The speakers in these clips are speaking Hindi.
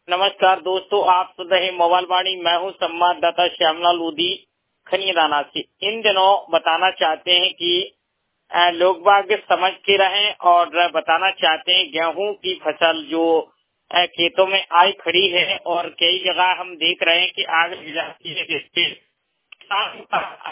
नमस्कार दोस्तों, आप सुन रहे मोबाइल वाणी। मैं हूं संवाददाता श्यामलाल लोधी खनियादाना से। इन दिनों बताना चाहते हैं कि लोग बाग समझ के रहें और बताना चाहते हैं गेहूं की फसल जो खेतों में आई खड़ी है और कई जगह हम देख रहे हैं कि आग लग जाती है, जिससे किसान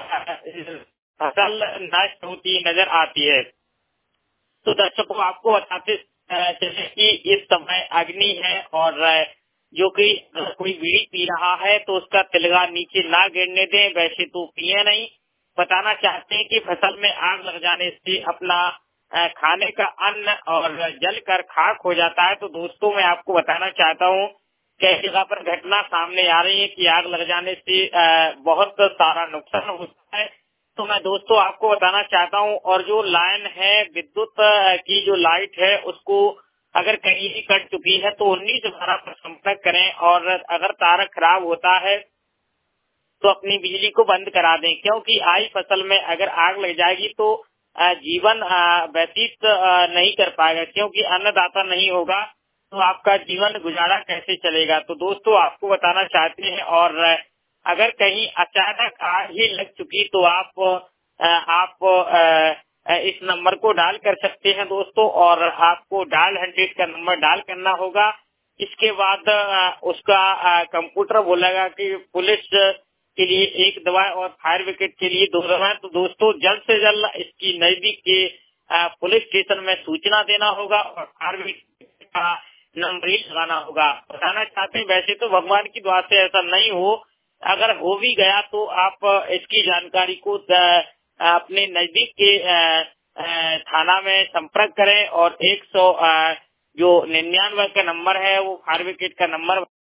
फसल नष्ट होती नजर आती है। तो दर्शकों, आपको बताते चले कि इस समय अग्नि है और जो कि अगर कोई बीड़ी पी रहा है तो उसका तिलगा नीचे ना गिरने दें। वैसे तो पिए नहीं। बताना चाहते हैं कि फसल में आग लग जाने से अपना खाने का अन्न और जल कर खाक हो जाता है। तो दोस्तों, मैं आपको बताना चाहता हूँ कई जगह पर घटना सामने आ रही है कि आग लग जाने से बहुत सारा नुकसान होता है। तो मैं दोस्तों आपको बताना चाहता हूँ, और जो लाइन है विद्युत की जो लाइट है उसको अगर कहीं भी कट चुकी है तो 1912 पर संपर्क करें, और अगर तार खराब होता है तो अपनी बिजली को बंद करा दें, क्योंकि आई फसल में अगर आग लग जाएगी तो जीवन व्यतीत नहीं कर पाएगा, क्योंकि अन्नदाता नहीं होगा तो आपका जीवन गुजारा कैसे चलेगा। तो दोस्तों, आपको बताना चाहते हैं, और अगर कहीं अचानक आग ही लग चुकी तो आप इस नंबर को डायल कर सकते हैं दोस्तों, और आपको डायल 100 का नंबर डायल करना होगा। इसके बाद उसका कंप्यूटर बोलेगा कि पुलिस के लिए एक दवा और फायर ब्रिगेड के लिए 2 दवाएं। तो दोस्तों, जल्द से जल्द इसकी नजदीक के पुलिस स्टेशन में सूचना देना होगा और फायर ब्रिगेड का नंबर ही लगाना होगा। बताना चाहते हैं, वैसे तो भगवान की दुआ से ऐसा नहीं हो, अगर हो भी गया तो आप इसकी जानकारी को अपने नजदीक के थाना में संपर्क करें, और 100 जो 99 का नंबर है वो फायर ब्रिगेड का नंबर